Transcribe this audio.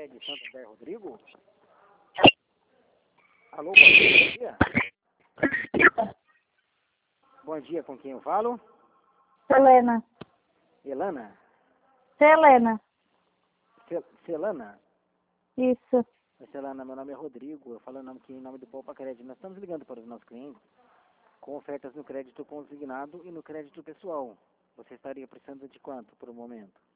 Cred Santander Rodrigo? Alô, bom dia. Bom dia, com quem eu falo? Selena. Elana? Selena. Celana? Isso. Celana, meu nome é Rodrigo, eu falo aqui em nome do Poupa Cred. Nós estamos ligando para os nossos clientes com ofertas no crédito consignado e no crédito pessoal. Você estaria precisando de quanto por um momento?